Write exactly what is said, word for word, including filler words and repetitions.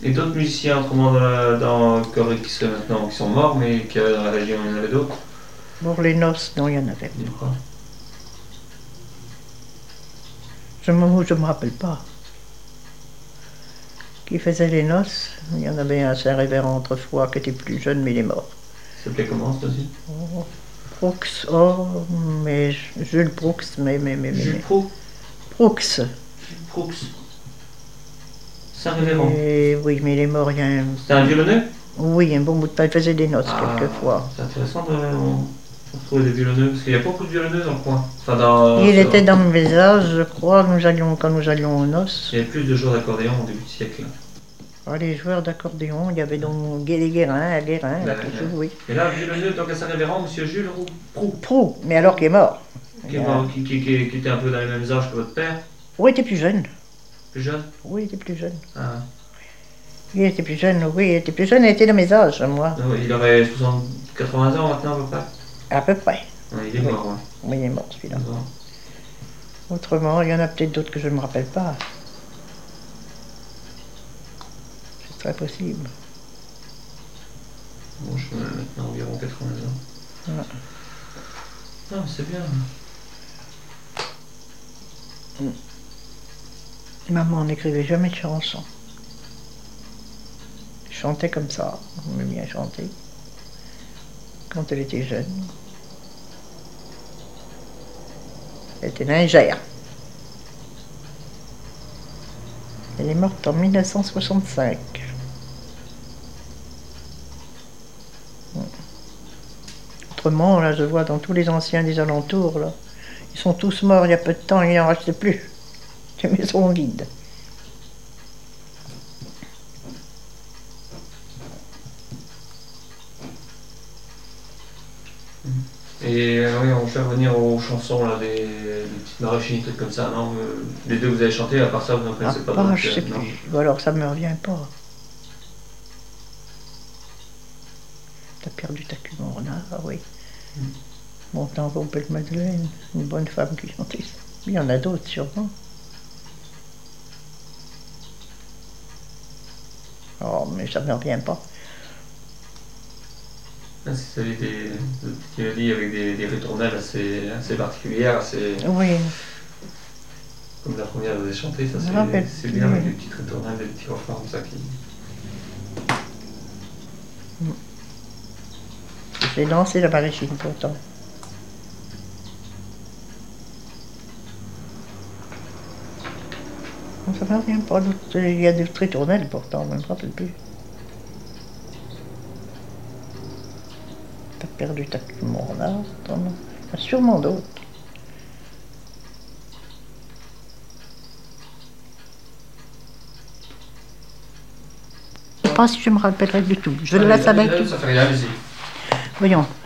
Et d'autres musiciens, autrement dans, la, dans Corée qui seraient maintenant, qui sont morts, mais qui avaient dans la région, il y en avait d'autres? Pour les noces, non, il y en avait. D'accord. Je ne me, je me rappelle pas. Qui faisait les noces, il y en avait un Saint-Révérend autrefois qui était plus jeune, mais il est mort. Ça s'appelait comment, ça aussi? Oh, Proux, oh, mais Jules Proux, mais, mais, mais, mais. Jules Proux. Proux. Proux. Saint-Révérend. Et, oui, mais il est mort il y a un... C'était un violonneux? Oui, un bon bout de temps, il faisait des noces Ah, quelquefois. c'est intéressant de retrouver des violonneux, parce qu'il y a beaucoup de violonneux dans le coin. Enfin, dans, il sur... était dans mes âges, je crois, nous allions, quand nous allions aux noces. Il y avait plus de joueurs d'accordéon au début du siècle. Ah, les joueurs d'accordéon, il y avait donc les Guérin, à Guérin, Là, toujours, oui. Et là, violonneux, donc à Saint-Révérend, monsieur Jules Proux. Proux, mais alors qui est mort. Qui, est mort, qui, qui, qui, qui était un peu dans les mêmes âges que votre père? Oui, il était plus jeune. Plus jeune? Oui, il était plus jeune. Ah. Il était plus jeune, oui, il était plus jeune, il était de mes âges, moi. Non, il aurait soixante, quatre-vingts ans maintenant à peu près? À peu près. Ouais, il est oui. mort, ouais. Oui, il est mort celui-là. Autrement, il y en a peut-être d'autres que je ne me rappelle pas. C'est très possible. Bon, je suis maintenant environ quatre-vingts ans. Ouais. Non, c'est bien. Maman n'écrivait jamais de chansons. Elle chantait comme ça, on aimait bien chanter. Quand elle était jeune. Elle était lingère. Elle est morte en mille neuf cent soixante-cinq. Autrement, là, je vois dans tous les anciens des alentours, là, ils sont tous morts il y a peu de temps, il n'en reste plus. Les maisons vides. Et euh, oui, on fait revenir aux chansons, là, des, des petites maraîchines, des trucs comme ça, non? euh, Les deux que vous avez chanté, à part ça, vous n'en connaissez Ah, pas pas, d'autres, je sais non? plus. Ou alors ça me revient pas. T'as perdu ta queue, mon renard, ah oui. Mm. Mon temps pour Belle Madeleine, une bonne femme qui chantait ça. Il y en a d'autres, sûrement. Oh, mais ça me revient pas. Ah, c'est celui des, des petites mélodies avec des, des ritournelles assez, assez particulières, assez... Oui. Comme la première que vous avez chantée, ça c'est bien, avec des petites ritournelles, des petits refrains comme ça qui... Mm. J'ai dansé la maraîchine pourtant. Ça ne me revient pas. Il y a des ritournelles pourtant, je ne me rappelle plus. T'as perdu ta queue, mon renard, il y a sûrement d'autres. Je ne sais pas si je me rappellerai du tout. Je le laisse avec. Ça fait rien, allez-y. Voyons.